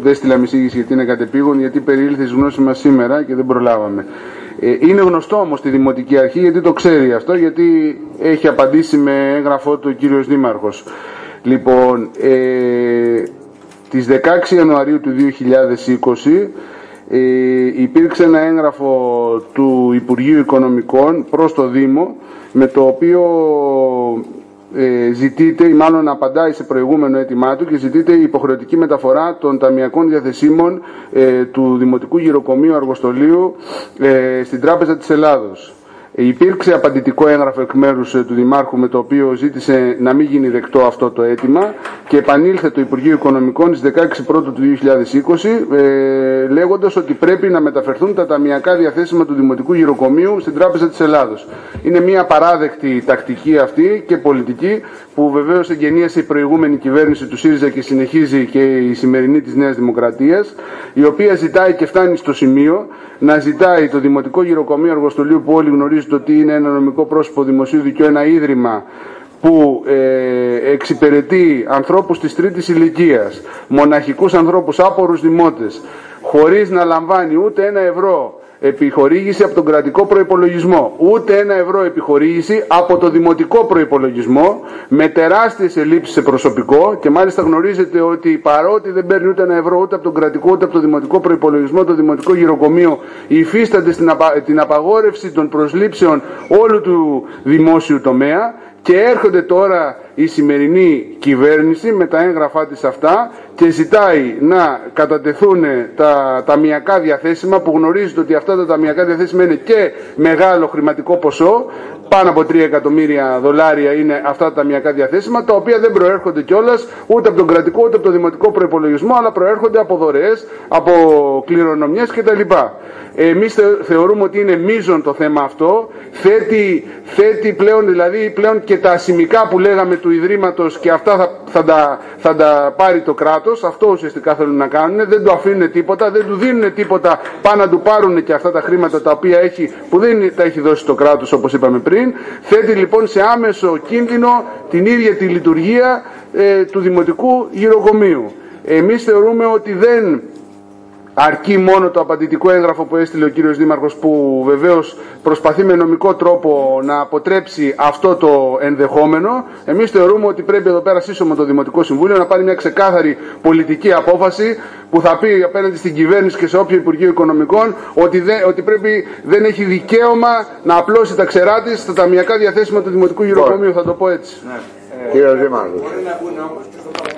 Δεν στείλαμε εισήγηση γιατί είναι κατεπήγον, γιατί περιήλθε εις γνώση μας σήμερα και δεν προλάβαμε. Είναι γνωστό όμως στη Δημοτική Αρχή, γιατί το ξέρει αυτό, γιατί έχει απαντήσει με έγγραφό του ο κύριος Δήμαρχος. Λοιπόν, τις 16 Ιανουαρίου του 2020 υπήρξε ένα έγγραφο του Υπουργείου Οικονομικών προς το Δήμο, με το οποίο ζητείται, ή μάλλον απαντάει σε προηγούμενο αίτημά του, και ζητείται η υποχρεωτική μεταφορά των ταμιακών διαθεσίμων του Δημοτικού Γυροκομείου Αργοστολίου στην Τράπεζα της Ελλάδος. Υπήρξε απαντητικό έγγραφο εκ μέρους του Δημάρχου, με το οποίο ζήτησε να μην γίνει δεκτό αυτό το αίτημα, και επανήλθε το Υπουργείο Οικονομικών στις 16 Πρώτου του 2020 λέγοντας ότι πρέπει να μεταφερθούν τα ταμιακά διαθέσιμα του Δημοτικού Γυροκομείου στην Τράπεζα της Ελλάδος. Είναι μια παράδεκτη τακτική αυτή και πολιτική, που βεβαίως εγγενίασε η προηγούμενη κυβέρνηση του ΣΥΡΙΖΑ και συνεχίζει και η σημερινή της Νέας Δημοκρατίας, η οποία ζητάει και φτάνει στο σημείο να ζητάει το Δημοτικό Γυροκομείο Αργοστολίου, που όλοι γνωρίζετε ότι είναι ένα νομικό πρόσωπο δημοσίου δικαίου, ένα ίδρυμα που εξυπηρετεί ανθρώπους της τρίτης ηλικίας, μοναχικούς ανθρώπους, άπορους δημότες, χωρίς να λαμβάνει ούτε ένα ευρώ επιχορήγηση από τον κρατικό προϋπολογισμό, ούτε ένα ευρώ επιχορήγηση από το δημοτικό προϋπολογισμό, με τεράστιες ελλείψεις σε προσωπικό, και μάλιστα γνωρίζετε ότι παρότι δεν παίρνει ούτε ένα ευρώ ούτε από τον κρατικό ούτε από το δημοτικό προϋπολογισμό, το Δημοτικό Γυροκομείο υφίσταται την απαγόρευση των προσλήψεων όλου του δημόσιου τομέα. Και έρχονται τώρα η σημερινή κυβέρνηση με τα έγγραφά της αυτά και ζητάει να κατατεθούν τα ταμιακά διαθέσιμα, που γνωρίζετε ότι αυτά τα ταμιακά διαθέσιμα είναι και μεγάλο χρηματικό ποσό, πάνω από 3 εκατομμύρια δολάρια είναι αυτά τα ταμιακά διαθέσιμα, τα οποία δεν προέρχονται κιόλας ούτε από τον κρατικό ούτε από το δημοτικό προϋπολογισμό, αλλά προέρχονται από δωρεές, από κληρονομιές κτλ. Εμείς θεωρούμε ότι είναι μείζον το θέμα αυτό, θέτει πλέον και τα ασημικά που λέγαμε του Ιδρύματος, και αυτά θα τα πάρει το κράτος. Αυτό ουσιαστικά θέλουν να κάνουν, δεν του αφήνουν τίποτα, δεν του δίνουν τίποτα, πάνε να του πάρουν και αυτά τα χρήματα τα οποία που δεν τα έχει δώσει το κράτος, όπως είπαμε πριν. Θέτει λοιπόν σε άμεσο κίνδυνο την ίδια τη λειτουργία του Δημοτικού Γυροκομείου. Εμείς θεωρούμε ότι δεν αρκεί μόνο το απαντητικό έγγραφο που έστειλε ο κύριος Δήμαρχος, που βεβαίως προσπαθεί με νομικό τρόπο να αποτρέψει αυτό το ενδεχόμενο. Εμείς θεωρούμε ότι πρέπει εδώ πέρα σύσσωμο το Δημοτικό Συμβούλιο να πάρει μια ξεκάθαρη πολιτική απόφαση, που θα πει απέναντι στην κυβέρνηση και σε όποιο Υπουργείο Οικονομικών ότι δεν έχει δικαίωμα να απλώσει τα ξερά της στα ταμιακά διαθέσιμα του Δημοτικού Γυροκομείου, θα το πω έτσι. Κύριε Δήμαρχος.